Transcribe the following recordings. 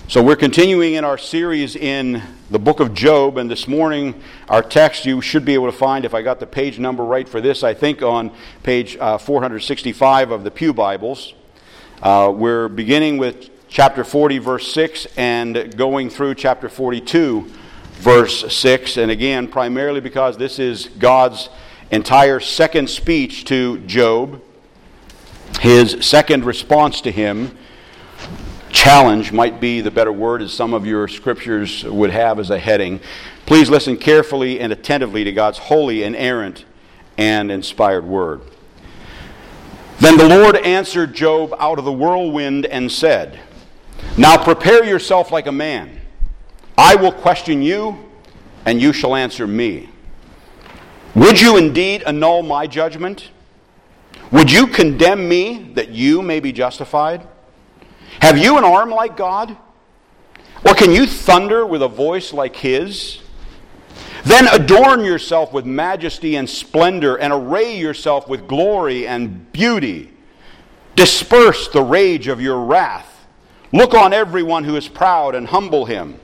So we're continuing in our series in the book of Job, and this morning our text you should be able to find, if I got the page number right for this, I think on page 465 of the Pew Bibles. We're beginning with chapter 40, verse 6, and going through chapter 42, verse 6, and again, primarily because this is God's entire second speech to Job, his second response to him. Challenge might be the better word, as some of your scriptures would have as a heading. Please listen carefully and attentively to God's holy, inerrant, and inspired word. Then the Lord answered Job out of the whirlwind and said, "Now prepare yourself like a man. I will question you, and you shall answer me. Would you indeed annul my judgment? Would you condemn me that you may be justified? Have you an arm like God? Or can you thunder with a voice like His? Then adorn yourself with majesty and splendor, and array yourself with glory and beauty. Disperse the rage of your wrath. Look on everyone who is proud and humble him.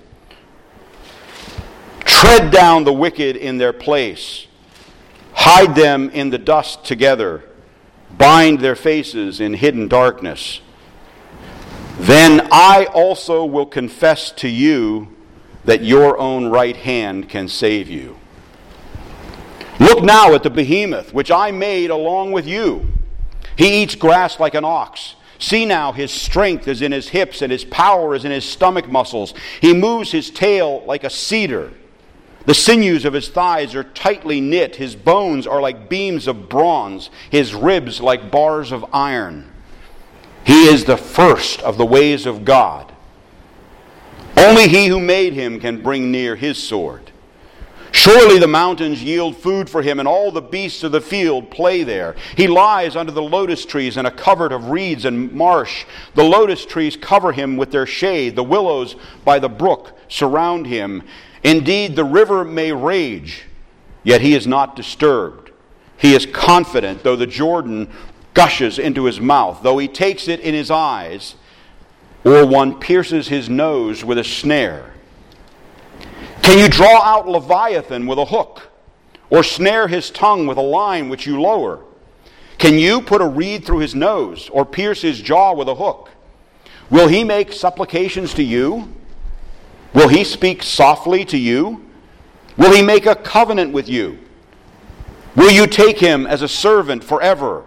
Tread down the wicked in their place. Hide them in the dust together. Bind their faces in hidden darkness. Then I also will confess to you that your own right hand can save you. Look now at the behemoth, which I made along with you. He eats grass like an ox. See now, his strength is in his hips, and his power is in his stomach muscles. He moves his tail like a cedar. The sinews of his thighs are tightly knit. His bones are like beams of bronze, his ribs like bars of iron. He is the first of the ways of God. Only he who made him can bring near his sword. Surely the mountains yield food for him, and all the beasts of the field play there. He lies under the lotus trees in a covert of reeds and marsh. The lotus trees cover him with their shade. The willows by the brook surround him. Indeed, the river may rage, yet he is not disturbed. He is confident, though the Jordan gushes into his mouth, though he takes it in his eyes, or one pierces his nose with a snare. Can you draw out Leviathan with a hook, or snare his tongue with a line which you lower? Can you put a reed through his nose, or pierce his jaw with a hook? Will he make supplications to you? Will he speak softly to you? Will he make a covenant with you? Will you take him as a servant forever?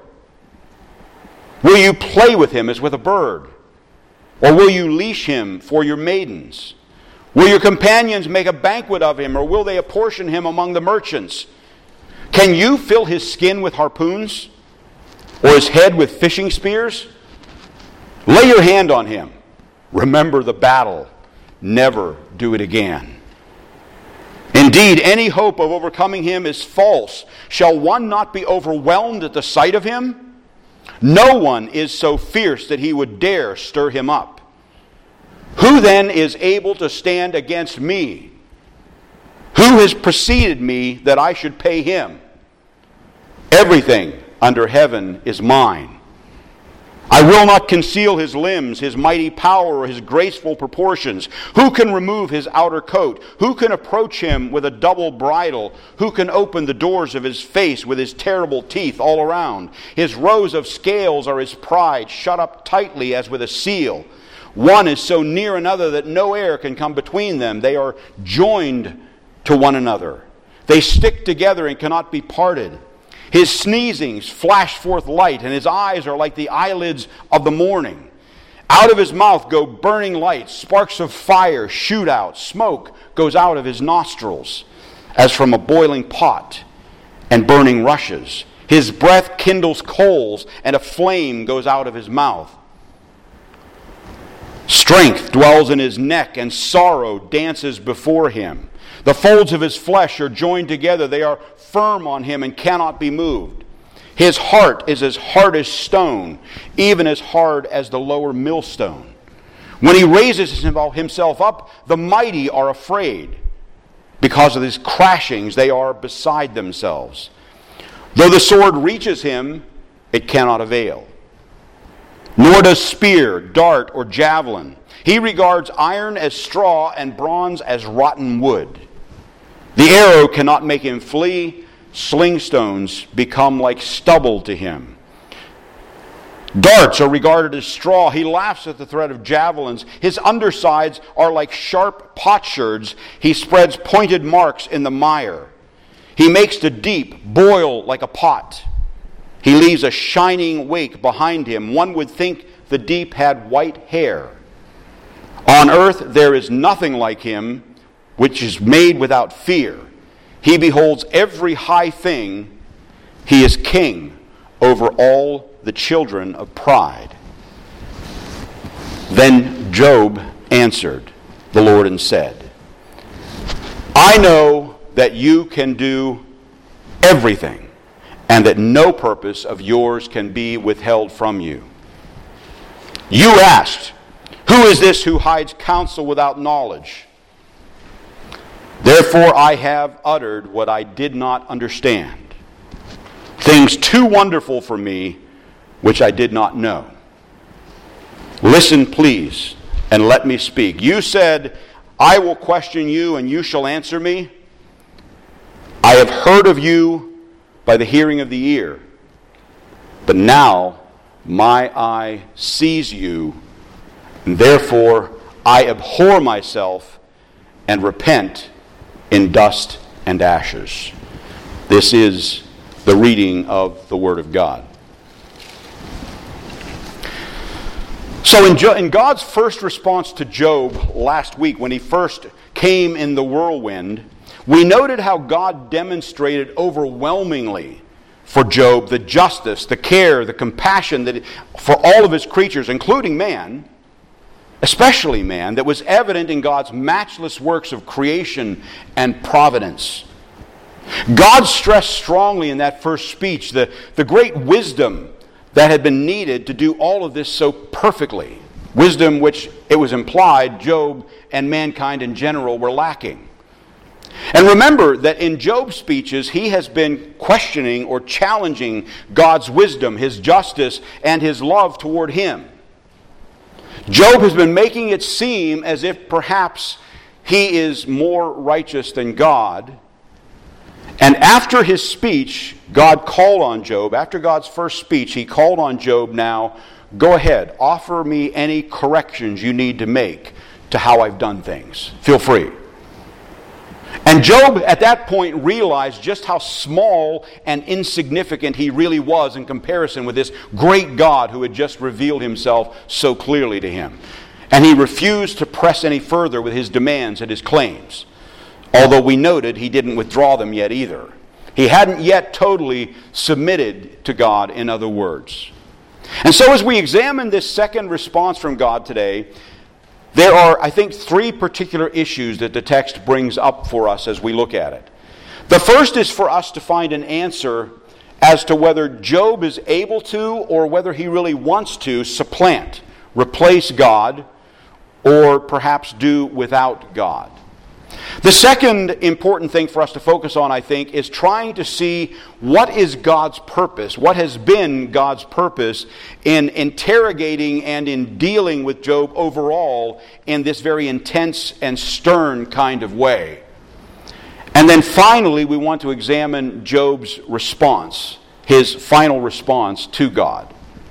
Will you play with him as with a bird? Or will you leash him for your maidens? Will your companions make a banquet of him, or will they apportion him among the merchants? Can you fill his skin with harpoons, or his head with fishing spears? Lay your hand on him. Remember the battle. Never do it again. Indeed, any hope of overcoming him is false. Shall one not be overwhelmed at the sight of him? No one is so fierce that he would dare stir him up. Who then is able to stand against me? Who has preceded me that I should pay him? Everything under heaven is mine. I will not conceal his limbs, his mighty power, or his graceful proportions. Who can remove his outer coat? Who can approach him with a double bridle? Who can open the doors of his face with his terrible teeth all around? His rows of scales are his pride, shut up tightly as with a seal. One is so near another that no air can come between them. They are joined to one another. They stick together and cannot be parted. His sneezings flash forth light, and his eyes are like the eyelids of the morning. Out of his mouth go burning lights, sparks of fire shoot out, smoke goes out of his nostrils, as from a boiling pot, and burning rushes. His breath kindles coals, and a flame goes out of his mouth. Strength dwells in his neck, and sorrow dances before him. The folds of his flesh are joined together. They are firm on him and cannot be moved. His heart is as hard as stone, even as hard as the lower millstone. When he raises himself up, the mighty are afraid. Because of his crashings, they are beside themselves. Though the sword reaches him, it cannot avail. nor does spear, dart, or javelin. He regards iron as straw and bronze as rotten wood. The arrow cannot make him flee. Sling stones become like stubble to him. Darts are regarded as straw. He laughs at the threat of javelins. His undersides are like sharp potsherds. He spreads pointed marks in the mire. He makes the deep boil like a pot. He leaves a shining wake behind him. One would think the deep had white hair. On earth there is nothing like him, which is made without fear. He beholds every high thing. He is king over all the children of pride. Then Job answered the Lord and said, I know that you can do everything, and that no purpose of yours can be withheld from you. You asked, who is this who hides counsel without knowledge? Therefore I have uttered what I did not understand, things too wonderful for me, which I did not know. Listen, please, and let me speak. You said, I will question you, and you shall answer me. I have heard of you by the hearing of the ear, but now my eye sees you, and therefore I abhor myself and repent in dust and ashes. This is the reading of the Word of God. So in God's first response to Job last week, when he first came in the whirlwind, we noted how God demonstrated overwhelmingly for Job the justice, the care, the compassion that for all of his creatures, including man, especially man, that was evident in God's matchless works of creation and providence. God stressed strongly in that first speech the great wisdom that had been needed to do all of this so perfectly. Wisdom which, it was implied, Job and mankind in general were lacking. And remember that in Job's speeches, he has been questioning or challenging God's wisdom, His justice, and His love toward him. Job has been making it seem as if perhaps he is more righteous than God. And after his speech, God called on Job. After God's first speech, he called on Job, now, go ahead, offer me any corrections you need to make to how I've done things. Feel free. And Job at that point realized just how small and insignificant he really was in comparison with this great God who had just revealed himself so clearly to him. And he refused to press any further with his demands and his claims. Although we noted he didn't withdraw them yet either. He hadn't yet totally submitted to God, in other words. And so as we examine this second response from God today, there are, I think, three particular issues that the text brings up for us as we look at it. The first is for us to find an answer as to whether Job is able to, or whether he really wants to, supplant, replace God, or perhaps do without God. The second important thing for us to focus on, I think, is trying to see what is God's purpose, what has been God's purpose in interrogating and in dealing with Job overall in this very intense and stern kind of way. And then finally, we want to examine Job's response, his final response to God.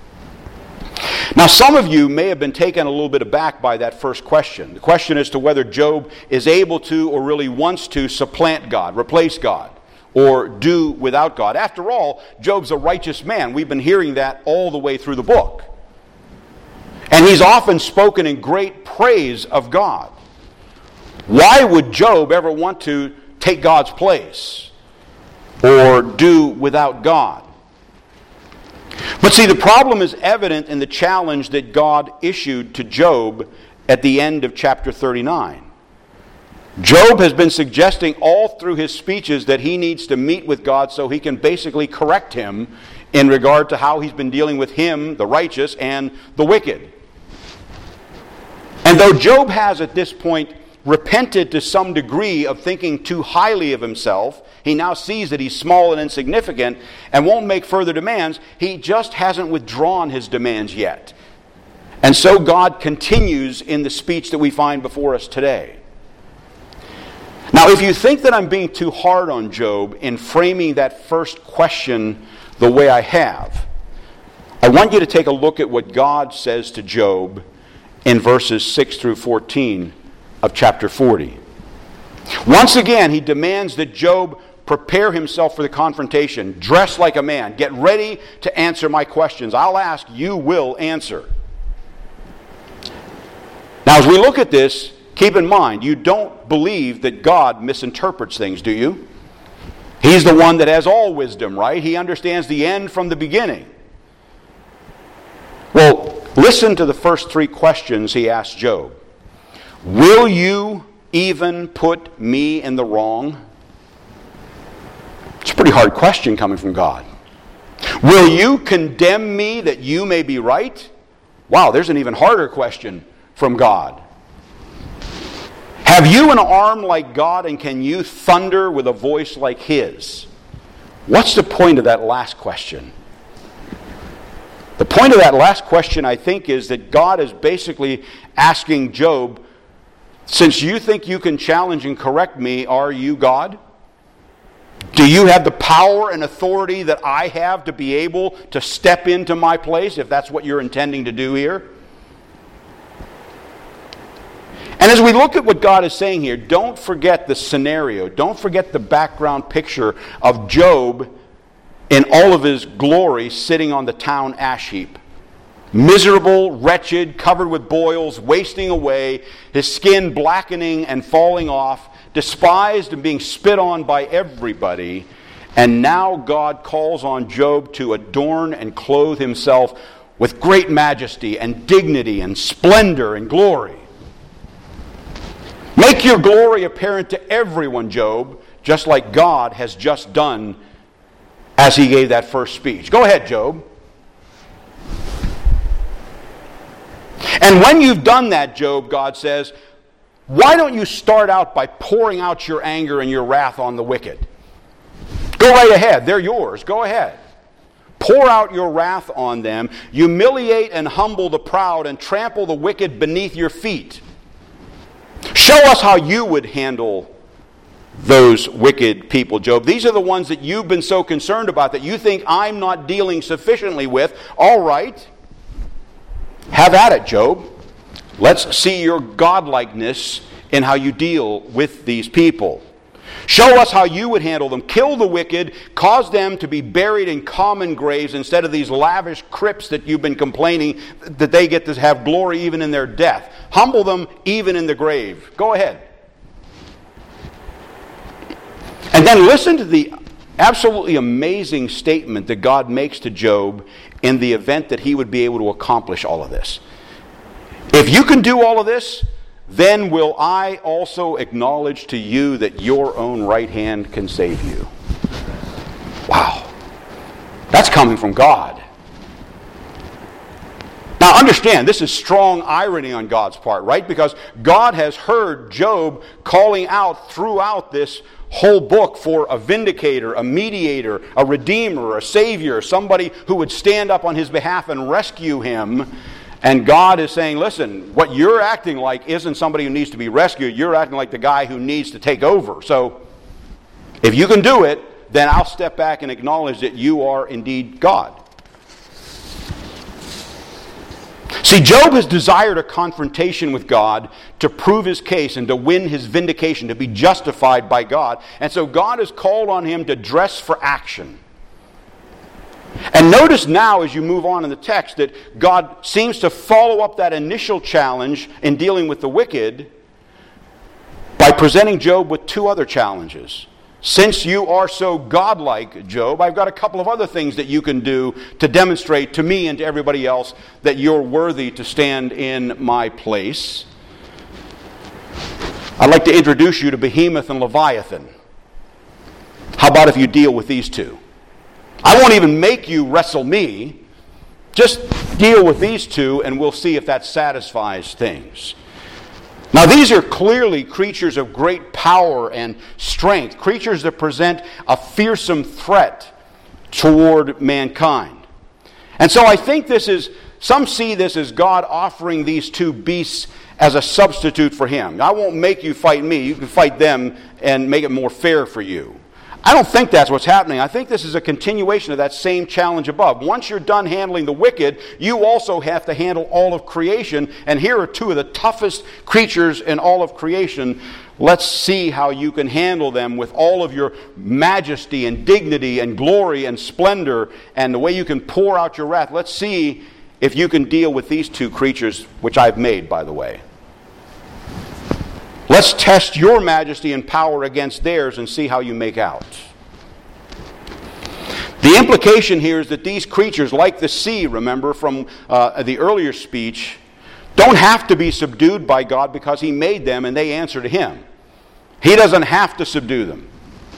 Now, some of you may have been taken a little bit aback by that first question. The question as to whether Job is able to or really wants to supplant God, replace God, or do without God. After all, Job's a righteous man. We've been hearing that all the way through the book. And he's often spoken in great praise of God. Why would Job ever want to take God's place or do without God? But see, the problem is evident in the challenge that God issued to Job at the end of chapter 39. Job has been suggesting all through his speeches that he needs to meet with God so he can basically correct him in regard to how he's been dealing with him, the righteous, and the wicked. And though Job has at this point repented to some degree of thinking too highly of himself, he now sees that he's small and insignificant and won't make further demands. He just hasn't withdrawn his demands yet. And so God continues in the speech that we find before us today. Now, if you think that I'm being too hard on Job in framing that first question the way I have, I want you to take a look at what God says to Job in verses 6 through 14 of chapter 40. Once again, he demands that Job prepare himself for the confrontation. Dress like a man. Get ready to answer my questions. I'll ask, you will answer. Now, as we look at this, keep in mind, you don't believe that God misinterprets things, do you? He's the one that has all wisdom, right? He understands the end from the beginning. Well, listen to the first three questions he asked Job. Will you even put me in the wrong? It's a pretty hard question coming from God. Will you condemn me that you may be right? Wow, there's an even harder question from God. Have you an arm like God, and can you thunder with a voice like His? What's the point of that last question? The point of that last question, I think, is that God is basically asking Job, since you think you can challenge and correct me, are you God? Do you have the power and authority that I have to be able to step into my place, if that's what you're intending to do here? And as we look at what God is saying here, don't forget the scenario. Don't forget the background picture of Job in all of his glory sitting on the town ash heap. Miserable, wretched, covered with boils, wasting away, his skin blackening and falling off, despised and being spit on by everybody. And now God calls on Job to adorn and clothe himself with great majesty and dignity and splendor and glory. Make your glory apparent to everyone, Job, just like God has just done as he gave that first speech. Go ahead, Job. And when you've done that, Job, God says, why don't you start out by pouring out your anger and your wrath on the wicked? Go right ahead. They're yours. Go ahead. Pour out your wrath on them. Humiliate and humble the proud and trample the wicked beneath your feet. Show us how you would handle those wicked people, Job. These are the ones that you've been so concerned about that you think I'm not dealing sufficiently with. All right. Have at it, Job. Let's see your godlikeness in how you deal with these people. Show us how you would handle them. Kill the wicked. Cause them to be buried in common graves instead of these lavish crypts that you've been complaining that they get to have glory even in their death. Humble them even in the grave. Go ahead. And then listen to the absolutely amazing statement that God makes to Job in the event that he would be able to accomplish all of this. If you can do all of this, then will I also acknowledge to you that your own right hand can save you. Wow. That's coming from God. Now understand, this is strong irony on God's part, right? Because God has heard Job calling out throughout this whole book for a vindicator, a mediator, a redeemer, a savior, somebody who would stand up on his behalf and rescue him. And God is saying, listen, what you're acting like isn't somebody who needs to be rescued. You're acting like the guy who needs to take over. So if you can do it, then I'll step back and acknowledge that you are indeed God. See, Job has desired a confrontation with God to prove his case and to win his vindication, to be justified by God. And so God has called on him to dress for action. And notice now as you move on in the text that God seems to follow up that initial challenge in dealing with the wicked by presenting Job with two other challenges. Since you are so godlike, Job, I've got a couple of other things that you can do to demonstrate to me and to everybody else that you're worthy to stand in my place. I'd like to introduce you to Behemoth and Leviathan. How about if you deal with these two? I won't even make you wrestle me. Just deal with these two and we'll see if that satisfies things. Now these are clearly creatures of great power and strength. Creatures that present a fearsome threat toward mankind. And so I think this is Some see this as God offering these two beasts as a substitute for him. I won't make you fight me. You can fight them and make it more fair for you. I don't think that's what's happening. I think this is a continuation of that same challenge above. Once you're done handling the wicked, you also have to handle all of creation. And here are two of the toughest creatures in all of creation. Let's see how you can handle them with all of your majesty and dignity and glory and splendor and the way you can pour out your wrath. Let's see if you can deal with these two creatures, which I've made, by the way. Let's test your majesty and power against theirs and see how you make out. The implication here is that these creatures, like the sea, remember from the earlier speech, don't have to be subdued by God because he made them and they answer to him. He doesn't have to subdue them.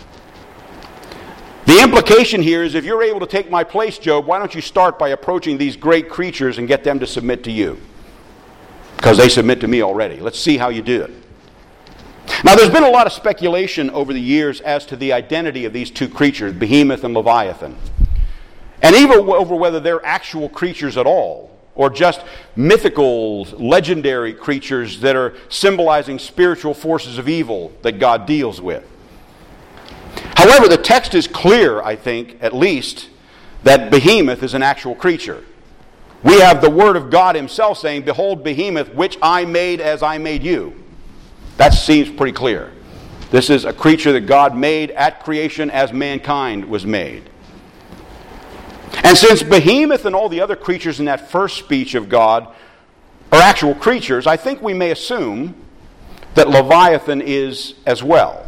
The implication here is if you're able to take my place, Job, why don't you start by approaching these great creatures and get them to submit to you? Because they submit to me already. Let's see how you do it. Now, there's been a lot of speculation over the years as to the identity of these two creatures, Behemoth and Leviathan. And even over whether they're actual creatures at all, or just mythical, legendary creatures that are symbolizing spiritual forces of evil that God deals with. However, the text is clear, I think, at least, that Behemoth is an actual creature. We have the Word of God himself saying, "Behold Behemoth, which I made as I made you." That seems pretty clear. This is a creature that God made at creation as mankind was made. And since Behemoth and all the other creatures in that first speech of God are actual creatures, I think we may assume that Leviathan is as well.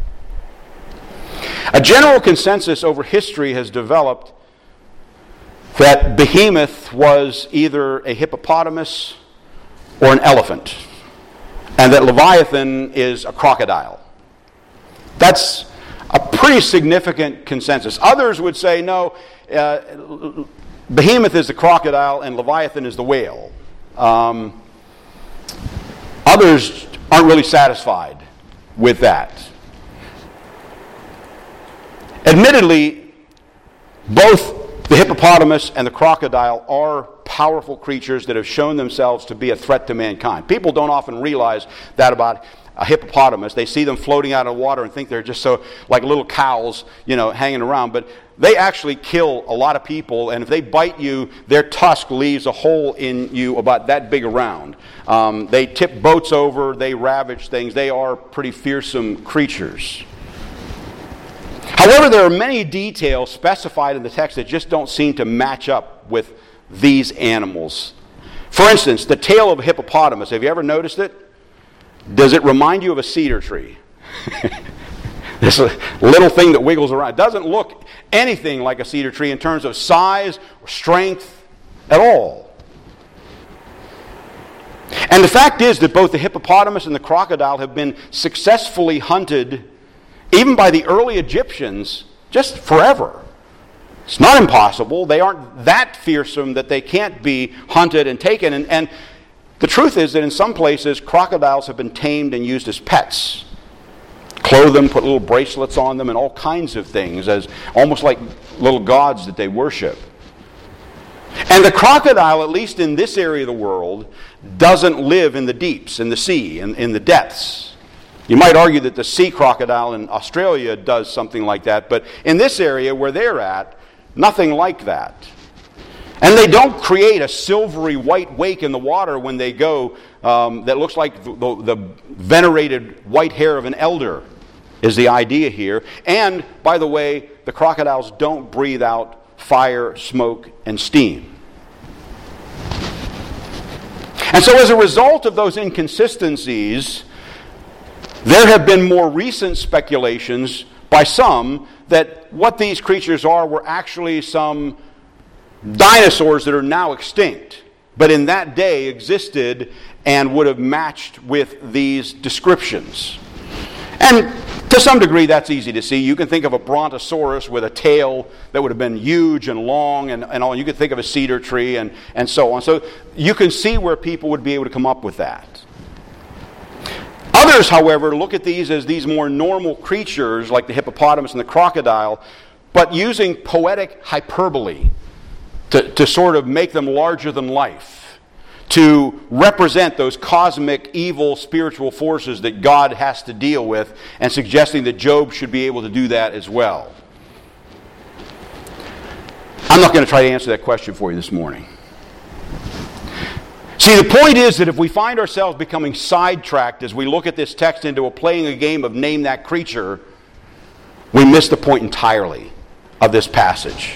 A general consensus over history has developed that Behemoth was either a hippopotamus or an elephant, and that Leviathan is a crocodile. That's a pretty significant consensus. Others would say, no, Behemoth is the crocodile and Leviathan is the whale. Others aren't really satisfied with that. Admittedly, both the hippopotamus and the crocodile are powerful creatures that have shown themselves to be a threat to mankind. People don't often realize that about a hippopotamus. They see them floating out of the water and think they're just so like little cows, hanging around. But they actually kill a lot of people, and if they bite you, their tusk leaves a hole in you about that big around. They tip boats over, they ravage things. They are pretty fearsome creatures. However, there are many details specified in the text that just don't seem to match up with these animals. For instance, the tail of a hippopotamus, have you ever noticed it? Does it remind you of a cedar tree? This little thing that wiggles around. It doesn't look anything like a cedar tree in terms of size or strength at all. And the fact is that both the hippopotamus and the crocodile have been successfully hunted even by the early Egyptians, just forever. It's not impossible. They aren't that fearsome that they can't be hunted and taken. And the truth is that in some places, crocodiles have been tamed and used as pets. Clothe them, put little bracelets on them, and all kinds of things, as almost like little gods that they worship. And the crocodile, at least in this area of the world, doesn't live in the deeps, in the sea, in the depths. You might argue that the sea crocodile in Australia does something like that, but in this area where they're at, nothing like that. And they don't create a silvery white wake in the water when they go that looks like the venerated white hair of an elder, is the idea here. And, by the way, the crocodiles don't breathe out fire, smoke, and steam. And so as a result of those inconsistencies, there have been more recent speculations by some that what these creatures are were actually some dinosaurs that are now extinct, but in that day existed and would have matched with these descriptions. And to some degree that's easy to see. You can think of a brontosaurus with a tail that would have been huge and long and all. You could think of a cedar tree and so on. So you can see where people would be able to come up with that. Others, however, look at these as these more normal creatures like the hippopotamus and the crocodile, but using poetic hyperbole. to sort of make them larger than life, to represent those cosmic evil spiritual forces that God has to deal with, and suggesting that Job should be able to do that as well. I'm not going to try to answer that question for you this morning. See, the point is that if we find ourselves becoming sidetracked as we look at this text into playing a game of name that creature, we miss the point entirely of this passage.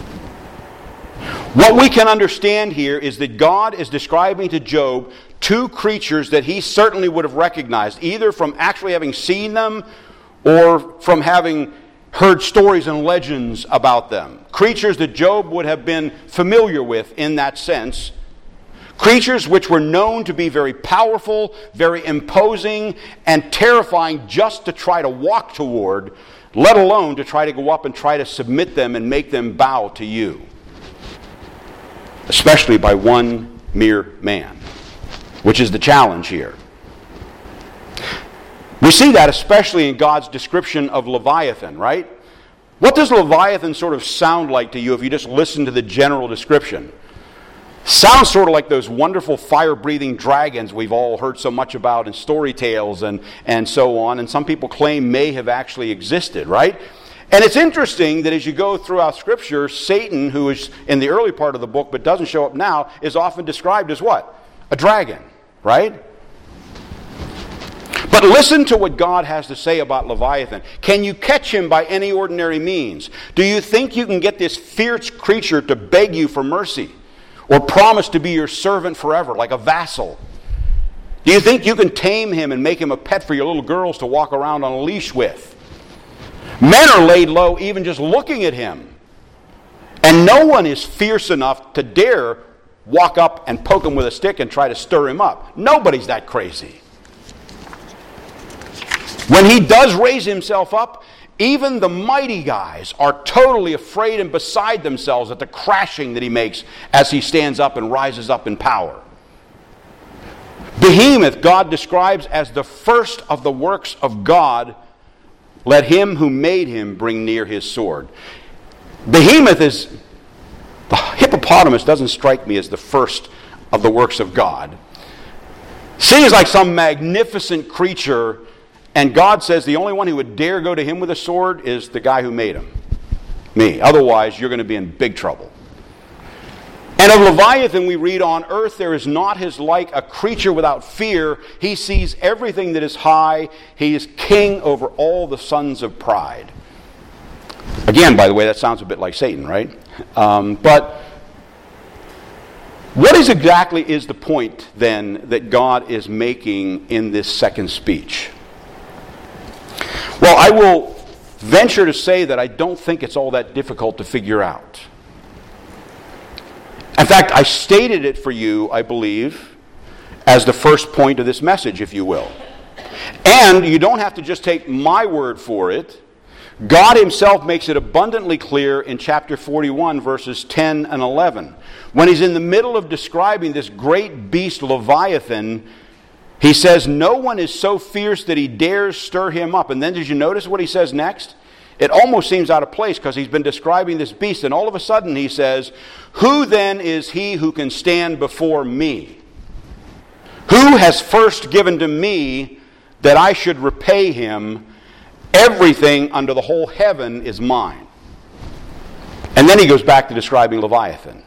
What we can understand here is that God is describing to Job two creatures that he certainly would have recognized, either from actually having seen them or from having heard stories and legends about them. Creatures that Job would have been familiar with in that sense. Creatures which were known to be very powerful, very imposing, and terrifying just to try to walk toward, let alone to try to go up and try to submit them and make them bow to you. Especially by one mere man, which is the challenge here. We see that especially in God's description of Leviathan, right? What does Leviathan sort of sound like to you if you just listen to the general description? Sounds sort of like those wonderful fire-breathing dragons we've all heard so much about in story tales and so on, and some people claim may have actually existed, right? And it's interesting that as you go throughout Scripture, Satan, who is in the early part of the book but doesn't show up now, is often described as what? A dragon, right? But listen to what God has to say about Leviathan. Can you catch him by any ordinary means? Do you think you can get this fierce creature to beg you for mercy? Or promise to be your servant forever, like a vassal? Do you think you can tame him and make him a pet for your little girls to walk around on a leash with? Men are laid low even just looking at him. And no one is fierce enough to dare walk up and poke him with a stick and try to stir him up. Nobody's that crazy. When he does raise himself up, even the mighty guys are totally afraid and beside themselves at the crashing that he makes as he stands up and rises up in power. Behemoth, God describes as the first of the works of God. Let him who made him bring near his sword. Behemoth is, the hippopotamus doesn't strike me as the first of the works of God. Seems like some magnificent creature. And God says the only one who would dare go to him with a sword is the guy who made him. Me. Otherwise, you're going to be in big trouble. And of Leviathan we read, on earth there is not his like, a creature without fear. He sees everything that is high. He is king over all the sons of pride. Again, by the way, that sounds a bit like Satan, right? But what exactly is the point then that God is making in this second speech? Well, I will venture to say that I don't think it's all that difficult to figure out. In fact, I stated it for you, I believe, as the first point of this message, if you will. And you don't have to just take my word for it. God himself makes it abundantly clear in chapter 41, verses 10 and 11. When he's in the middle of describing this great beast Leviathan, he says, no one is so fierce that he dares stir him up. And then did you notice what he says next? It almost seems out of place because he's been describing this beast, and all of a sudden he says, who then is he who can stand before me? Who has first given to me that I should repay him? Everything under the whole heaven is mine. And then he goes back to describing Leviathan.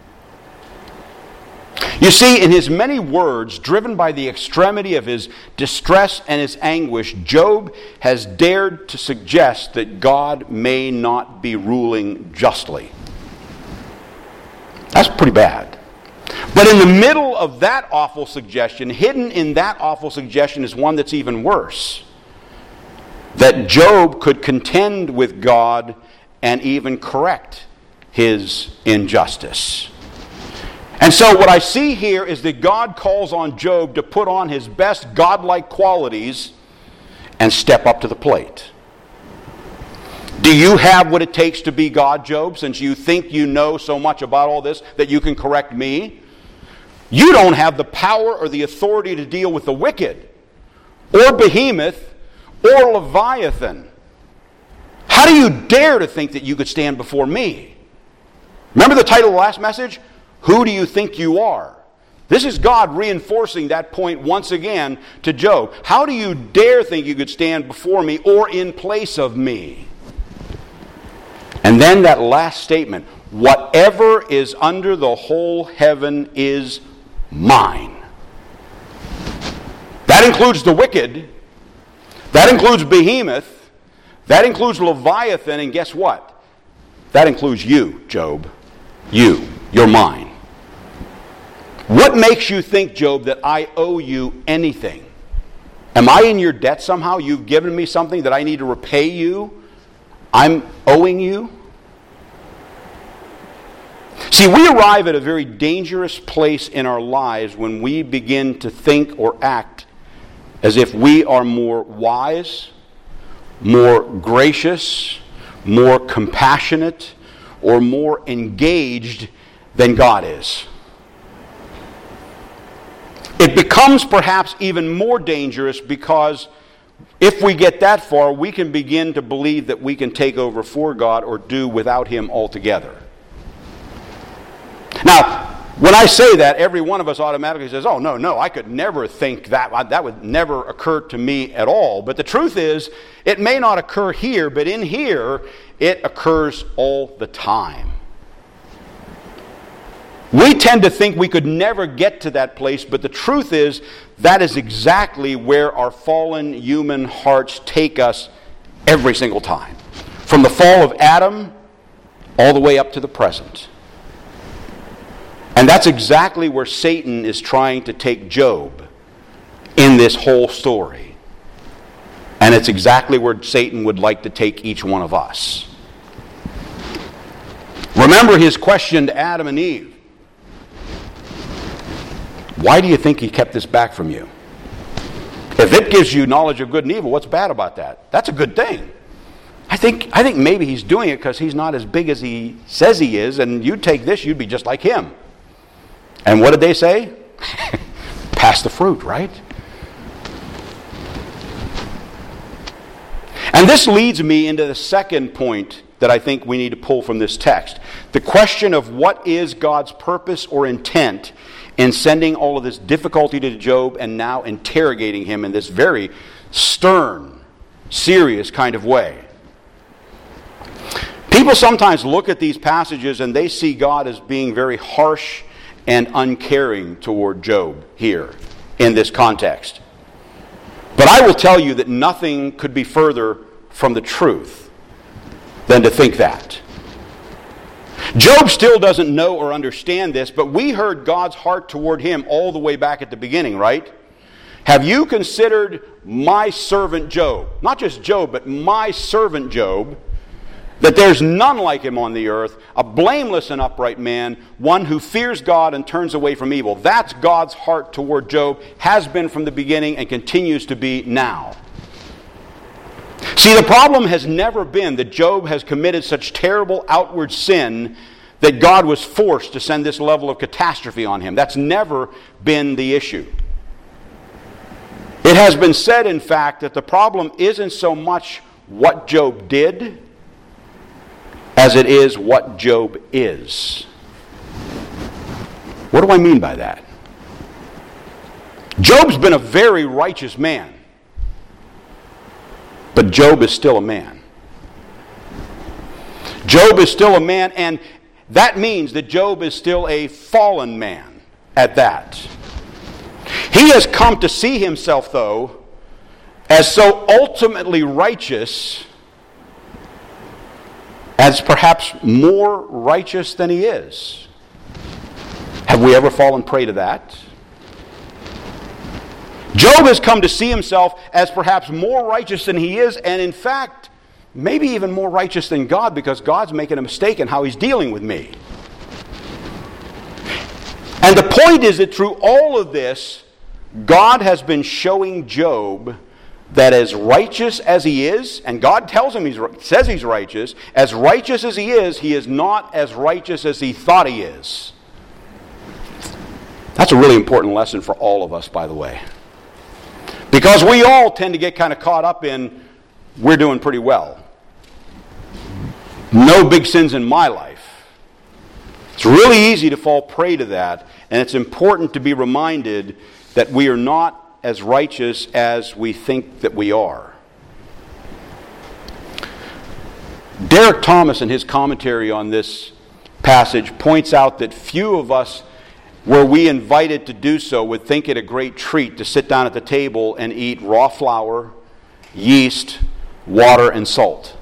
You see, in his many words, driven by the extremity of his distress and his anguish, Job has dared to suggest that God may not be ruling justly. That's pretty bad. But in the middle of that awful suggestion, hidden in that awful suggestion is one that's even worse. That Job could contend with God and even correct his injustice. And so what I see here is that God calls on Job to put on his best godlike qualities and step up to the plate. Do you have what it takes to be God, Job, since you think you know so much about all this that you can correct me? You don't have the power or the authority to deal with the wicked, or Behemoth, or Leviathan. How do you dare to think that you could stand before me? Remember the title of the last message? Who do you think you are? This is God reinforcing that point once again to Job. How do you dare think you could stand before me or in place of me? And then that last statement, whatever is under the whole heaven is mine. That includes the wicked. That includes Behemoth. That includes Leviathan. And guess what? That includes you, Job. You're mine. What makes you think, Job, that I owe you anything? Am I in your debt somehow? You've given me something that I need to repay you? I'm owing you? See, we arrive at a very dangerous place in our lives when we begin to think or act as if we are more wise, more gracious, more compassionate, or more engaged than God is. It becomes perhaps even more dangerous because if we get that far, we can begin to believe that we can take over for God or do without Him altogether. Now, when I say that, every one of us automatically says, oh, no, I could never think that. That would never occur to me at all. But the truth is, it may not occur here, but in here, it occurs all the time. We tend to think we could never get to that place, but the truth is, that is exactly where our fallen human hearts take us every single time. From the fall of Adam all the way up to the present. And that's exactly where Satan is trying to take Job in this whole story. And it's exactly where Satan would like to take each one of us. Remember his question to Adam and Eve. Why do you think he kept this back from you? If it gives you knowledge of good and evil, what's bad about that? That's a good thing. I think maybe he's doing it because he's not as big as he says he is, and you'd take this, you'd be just like him. And what did they say? Pass the fruit, right? And this leads me into the second point that I think we need to pull from this text. The question of what is God's purpose or intent in sending all of this difficulty to Job and now interrogating him in this very stern, serious kind of way. People sometimes look at these passages and they see God as being very harsh and uncaring toward Job here in this context. But I will tell you that nothing could be further from the truth than to think that. Job still doesn't know or understand this, but we heard God's heart toward him all the way back at the beginning, right? Have you considered my servant Job? Not just Job, but my servant Job, that there's none like him on the earth, a blameless and upright man, one who fears God and turns away from evil. That's God's heart toward Job, has been from the beginning and continues to be now. See, the problem has never been that Job has committed such terrible outward sin that God was forced to send this level of catastrophe on him. That's never been the issue. It has been said, in fact, that the problem isn't so much what Job did as it is what Job is. What do I mean by that? Job's been a very righteous man. But Job is still a man. Job is still a man, and that means that Job is still a fallen man at that. He has come to see himself, though, as so ultimately righteous, as perhaps more righteous than he is. Have we ever fallen prey to that? Job has come to see himself as perhaps more righteous than he is, and in fact, maybe even more righteous than God, because God's making a mistake in how he's dealing with me. And the point is that through all of this, God has been showing Job that as righteous as he is, and God tells him says he's righteous as he is not as righteous as he thought he is. That's a really important lesson for all of us, by the way. Because we all tend to get kind of caught up in, we're doing pretty well. No big sins in my life. It's really easy to fall prey to that, and it's important to be reminded that we are not as righteous as we think that we are. Derek Thomas, in his commentary on this passage, points out that few of us, were we invited to do so, would think it a great treat to sit down at the table and eat raw flour, yeast, water, and salt.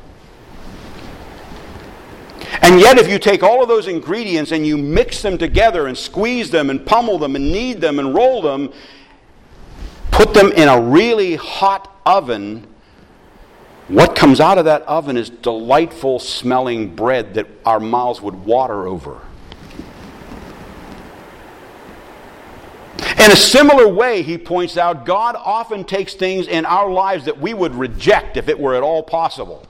And yet, if you take all of those ingredients and you mix them together and squeeze them and pummel them and knead them and roll them, put them in a really hot oven, what comes out of that oven is delightful smelling bread that our mouths would water over. In a similar way, he points out, God often takes things in our lives that we would reject if it were at all possible.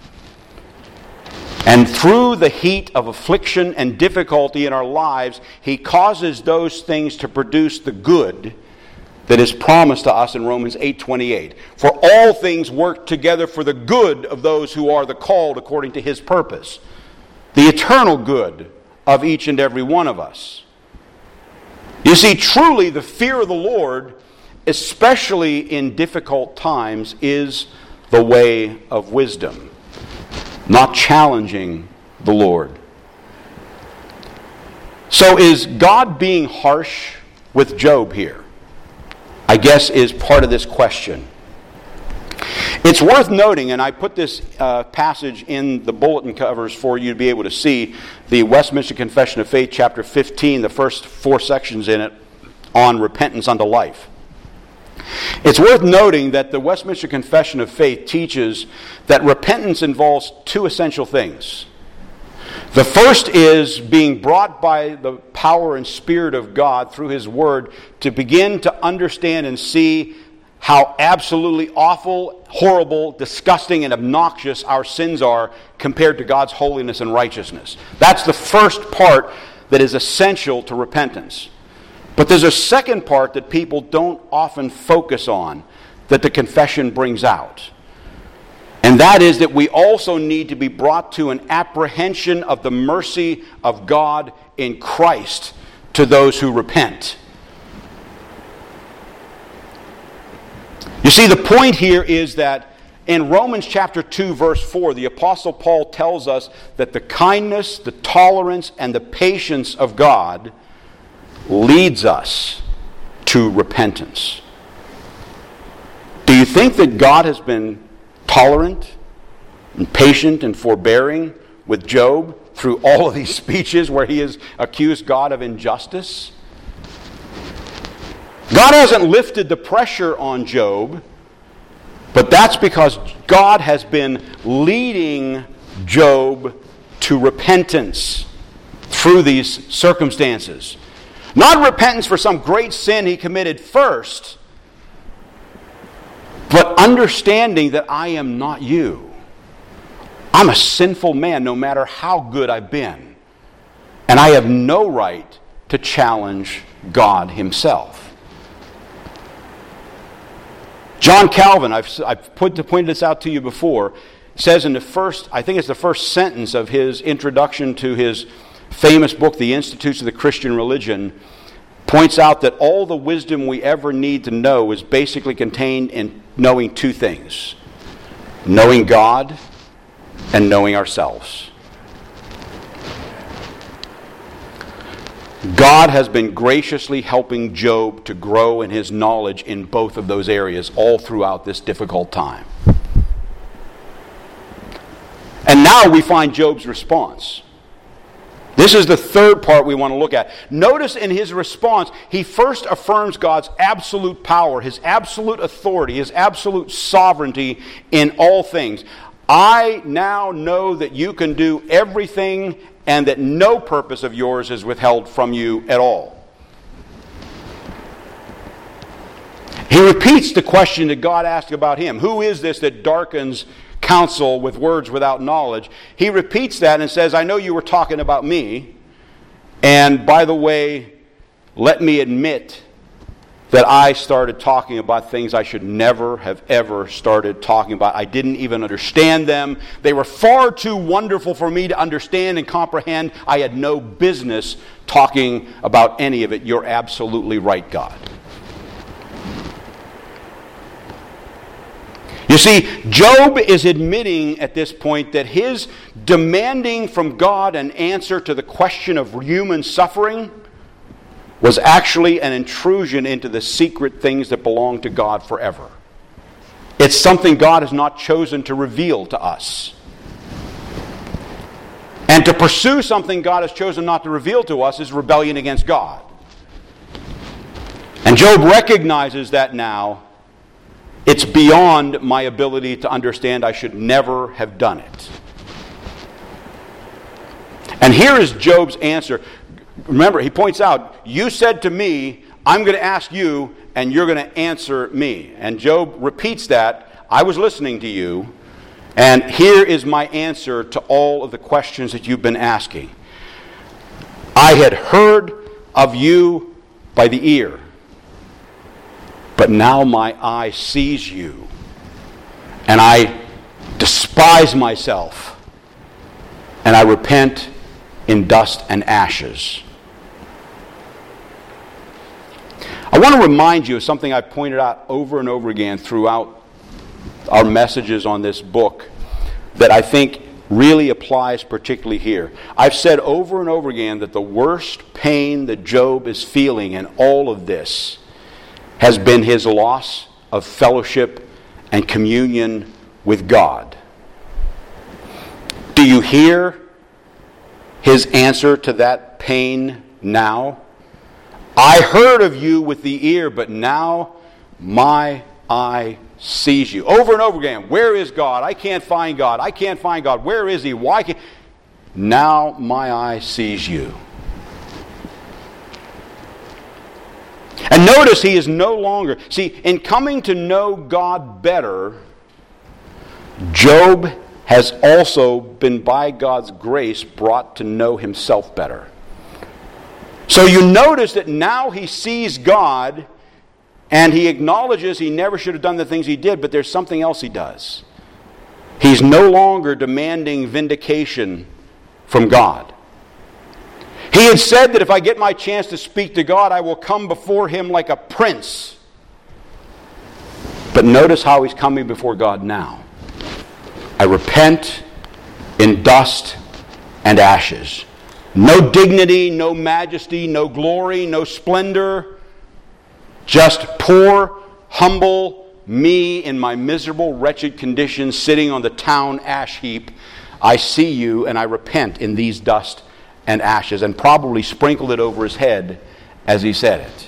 And through the heat of affliction and difficulty in our lives, He causes those things to produce the good that is promised to us in Romans 8:28. For all things work together for the good of those who are the called according to His purpose. The eternal good of each and every one of us. You see, truly the fear of the Lord, especially in difficult times, is the way of wisdom. Not challenging the Lord. So is God being harsh with Job here? I guess is part of this question. It's worth noting, and I put this passage in the bulletin covers for you to be able to see, the Westminster Confession of Faith, chapter 15, the first 4 sections in it on repentance unto life. It's worth noting that the Westminster Confession of Faith teaches that repentance involves 2 essential things. The first is being brought by the power and Spirit of God through His Word to begin to understand and see how absolutely awful, horrible, disgusting, and obnoxious our sins are compared to God's holiness and righteousness. That's the first part that is essential to repentance. But there's a second part that people don't often focus on, that the confession brings out. And that is that we also need to be brought to an apprehension of the mercy of God in Christ to those who repent. You see, the point here is that in Romans chapter 2, verse 4, the Apostle Paul tells us that the kindness, the tolerance, and the patience of God leads us to repentance. Do you think that God has been tolerant and patient and forbearing with Job through all of these speeches where he has accused God of injustice? God hasn't lifted the pressure on Job, but that's because God has been leading Job to repentance through these circumstances. Not repentance for some great sin he committed first, but understanding that I am not you. I'm a sinful man no matter how good I've been. And I have no right to challenge God Himself. John Calvin, I've pointed this out to you before, says in the first, I think it's the first sentence of his introduction to his famous book, The Institutes of the Christian Religion, points out that all the wisdom we ever need to know is basically contained in knowing 2 things. Knowing God and knowing ourselves. God has been graciously helping Job to grow in his knowledge in both of those areas all throughout this difficult time. And now we find Job's response. This is the third part we want to look at. Notice in his response, he first affirms God's absolute power, His absolute authority, His absolute sovereignty in all things. I now know that you can do everything and that no purpose of yours is withheld from you at all. He repeats the question that God asked about him. Who is this that darkens counsel with words without knowledge? He repeats that and says, I know you were talking about me. And by the way, let me admit that I started talking about things I should never have ever started talking about. I didn't even understand them. They were far too wonderful for me to understand and comprehend. I had no business talking about any of it. You're absolutely right, God. You see, Job is admitting at this point that his demanding from God an answer to the question of human suffering was actually an intrusion into the secret things that belong to God forever. It's something God has not chosen to reveal to us. And to pursue something God has chosen not to reveal to us is rebellion against God. And Job recognizes that now. It's beyond my ability to understand. I should never have done it. And here is Job's answer. Remember, he points out, you said to me, I'm going to ask you, and you're going to answer me. And Job repeats that. I was listening to you, and here is my answer to all of the questions that you've been asking. I had heard of you by the ear, but now my eye sees you, and I despise myself, and I repent in dust and ashes. I want to remind you of something I pointed out over and over again throughout our messages on this book that I think really applies particularly here. I've said over and over again that the worst pain that Job is feeling in all of this has been his loss of fellowship and communion with God. Do you hear his answer to that pain now? I heard of you with the ear, but now my eye sees you. Over and over again, where is God? I can't find God. I can't find God. Where is He? Why can't... Now my eye sees you. And notice he is no longer... See, in coming to know God better, Job has also been, by God's grace, brought to know himself better. So you notice that now he sees God, and he acknowledges he never should have done the things he did, but there's something else he does. He's no longer demanding vindication from God. He had said that if I get my chance to speak to God, I will come before Him like a prince. But notice how he's coming before God now. I repent in dust and ashes. No dignity, no majesty, no glory, no splendor. Just poor, humble me in my miserable, wretched condition, sitting on the town ash heap. I see you and I repent in these dust and ashes, and probably sprinkled it over his head as he said it.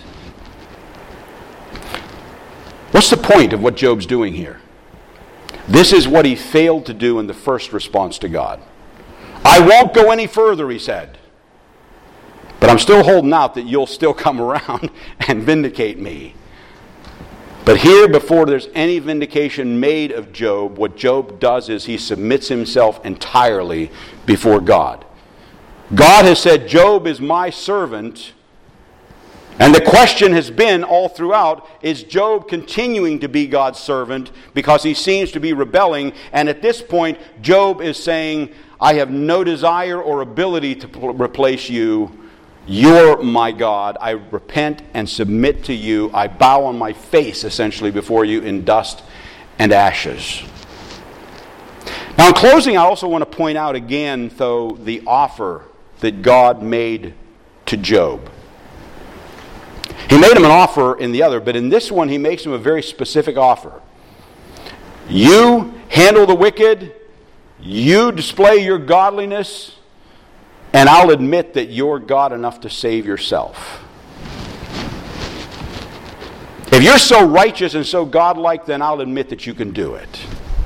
What's the point of what Job's doing here? This is what he failed to do in the first response to God. I won't go any further, he said. But I'm still holding out that you'll still come around and vindicate me. But here, before there's any vindication made of Job, what Job does is he submits himself entirely before God. God has said, Job is my servant. And the question has been all throughout, is Job continuing to be God's servant because he seems to be rebelling? And at this point, Job is saying, I have no desire or ability to replace you. You're my God. I repent and submit to you. I bow on my face, essentially, before you in dust and ashes. Now, in closing, I also want to point out again, though, the offer that God made to Job. He made him an offer in the other, but in this one he makes him a very specific offer. You handle the wicked, you display your godliness, and I'll admit that you're God enough to save yourself. If you're so righteous and so godlike, then I'll admit that you can do it.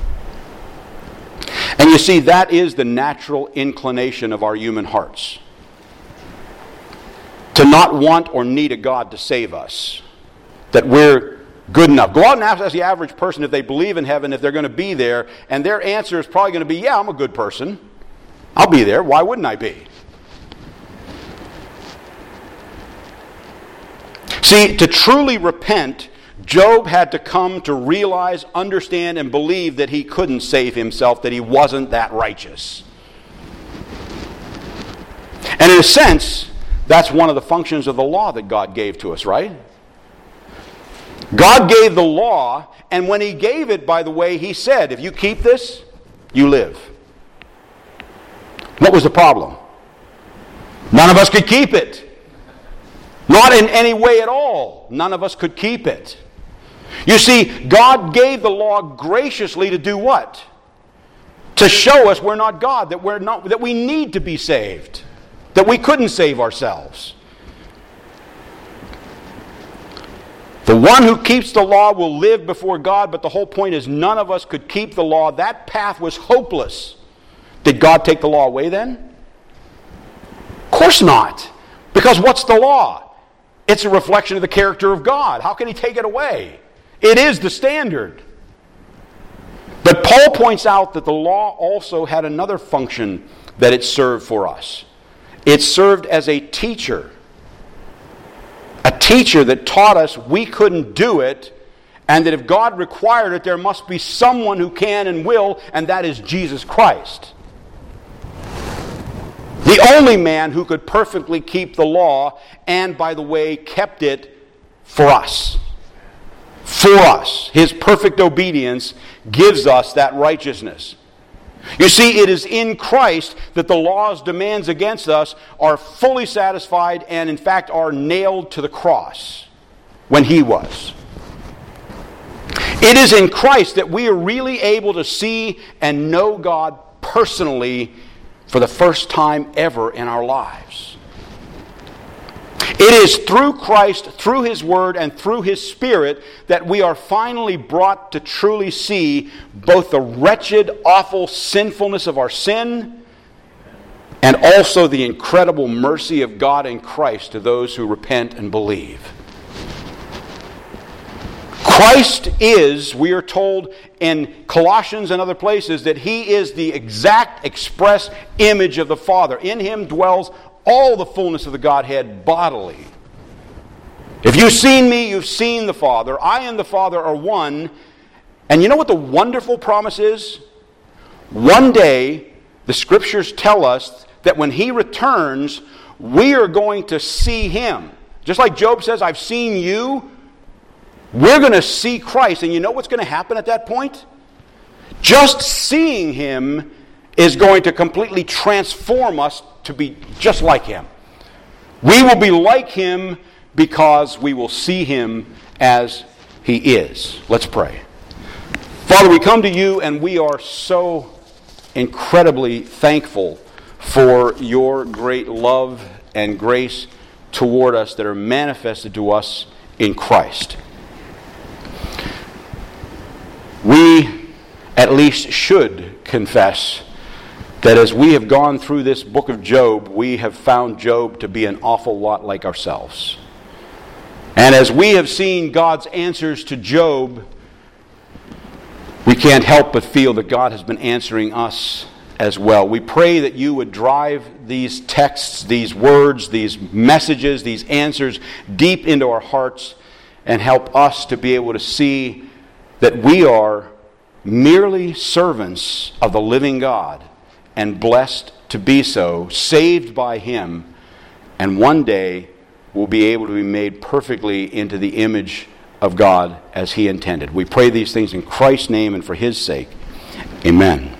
And you see, that is the natural inclination of our human hearts. To not want or need a God to save us. That we're good enough. Go out and ask the average person if they believe in heaven, if they're going to be there, and their answer is probably going to be, yeah, I'm a good person. I'll be there. Why wouldn't I be? See, to truly repent, Job had to come to realize, understand, and believe that he couldn't save himself, that he wasn't that righteous. And in a sense, that's one of the functions of the law that God gave to us, right? God gave the law, and when he gave it, by the way, he said, if you keep this, you live. What was the problem? None of us could keep it. Not in any way at all. None of us could keep it. You see, God gave the law graciously to do what? To show us we're not God, that we need to be saved, that we couldn't save ourselves. The one who keeps the law will live before God, but the whole point is none of us could keep the law. That path was hopeless. Did God take the law away then? Of course not. Because what's the law? It's a reflection of the character of God. How can he take it away? It is the standard. But Paul points out that the law also had another function that it served for us. It served as a teacher. A teacher that taught us we couldn't do it, and that if God required it, there must be someone who can and will, and that is Jesus Christ. The only man who could perfectly keep the law, and by the way, kept it for us. For us. His perfect obedience gives us that righteousness. You see, it is in Christ that the law's demands against us are fully satisfied and in fact are nailed to the cross when he was. It is in Christ that we are really able to see and know God personally for the first time ever in our lives. It is through Christ, through his word, and through his Spirit that we are finally brought to truly see both the wretched, awful sinfulness of our sin and also the incredible mercy of God in Christ to those who repent and believe. Christ is, we are told in Colossians and other places, that he is the exact express image of the Father. In him dwells all the fullness of the Godhead bodily. If you've seen me, you've seen the Father. I and the Father are one. And you know what the wonderful promise is? One day, the Scriptures tell us that when he returns, we are going to see him. Just like Job says, I've seen you. We're going to see Christ. And you know what's going to happen at that point? Just seeing him is going to completely transform us to be just like him. We will be like him because we will see him as he is. Let's pray. Father, we come to you and we are so incredibly thankful for your great love and grace toward us that are manifested to us in Christ. We at least should confess that as we have gone through this book of Job, we have found Job to be an awful lot like ourselves. And as we have seen God's answers to Job, we can't help but feel that God has been answering us as well. We pray that you would drive these texts, these words, these messages, these answers deep into our hearts and help us to be able to see that we are merely servants of the living God and blessed to be so, saved by him, and one day will be able to be made perfectly into the image of God as he intended. We pray these things in Christ's name and for his sake. Amen.